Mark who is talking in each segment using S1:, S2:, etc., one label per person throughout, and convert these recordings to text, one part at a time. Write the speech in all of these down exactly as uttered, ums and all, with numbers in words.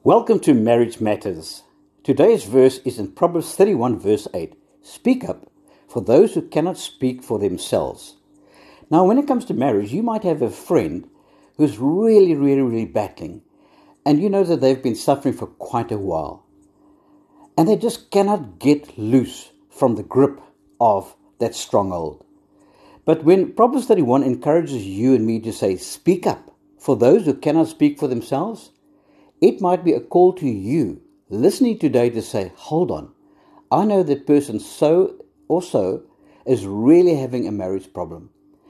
S1: Welcome to Marriage Matters. Today's verse is in Proverbs thirty-one verse eight. Speak up for those who cannot speak for themselves. Now, when it comes to marriage, you might have a friend who's really, really, really battling, and you know that they've been suffering for quite a while, and they just cannot get loose from the grip of that stronghold. But when Proverbs thirty-one encourages you and me to say, speak up for those who cannot speak for themselves, it might be a call to you listening today to say, hold on, I know that person so or so is really having a marriage problem.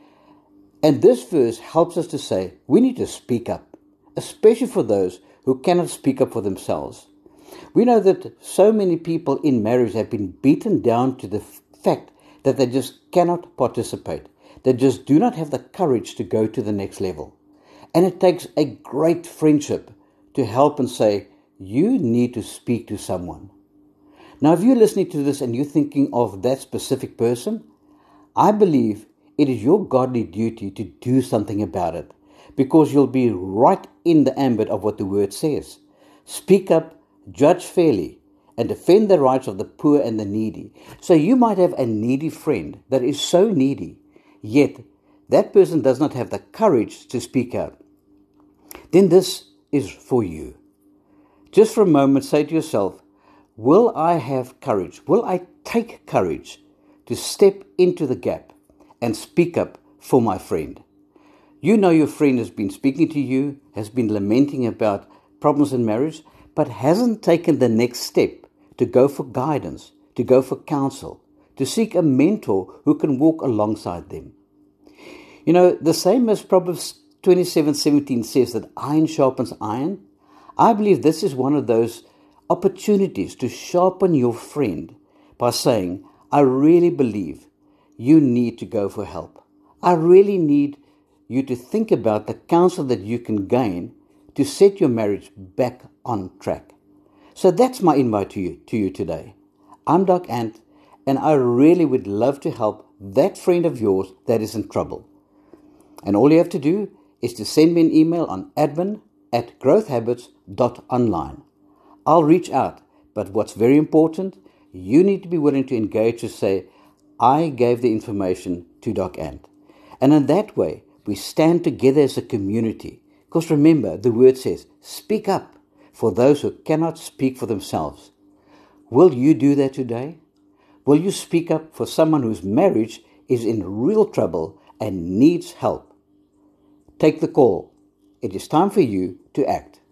S1: And this verse helps us to say, we need to speak up, especially for those who cannot speak up for themselves. We know that so many people in marriage have been beaten down to the f- fact that they just cannot participate. They just do not have the courage to go to the next level. And it takes a great friendship to help and say, you need to speak to someone. Now, if you're listening to this and you're thinking of that specific person, I believe it is your godly duty to do something about it, because you'll be right in the ambit of what the word says. Speak up, judge fairly, and defend the rights of the poor and the needy. So you might have a needy friend that is so needy, yet that person does not have the courage to speak out. Then this is for you. Just for a moment, say to yourself, will I have courage? Will I take courage to step into the gap and speak up for my friend? You know your friend has been speaking to you, has been lamenting about problems in marriage, but hasn't taken the next step to go for guidance, to go for counsel, to seek a mentor who can walk alongside them. You know, the same as Proverbs twenty-seven seventeen says that iron sharpens iron. I believe this is one of those opportunities to sharpen your friend by saying, I really believe you need to go for help. I really need you to think about the counsel that you can gain to set your marriage back on track. So that's my invite to you, to you today. I'm Doc Ant, and I really would love to help that friend of yours that is in trouble. And all you have to do is to send me an email on admin at growth habits dot online. I'll reach out, but what's very important, you need to be willing to engage to say, I gave the information to Doc Ant. And in that way, we stand together as a community. Because remember, the word says, speak up for those who cannot speak for themselves. Will you do that today? Will you speak up for someone whose marriage is in real trouble and needs help? Take the call. It is time for you to act.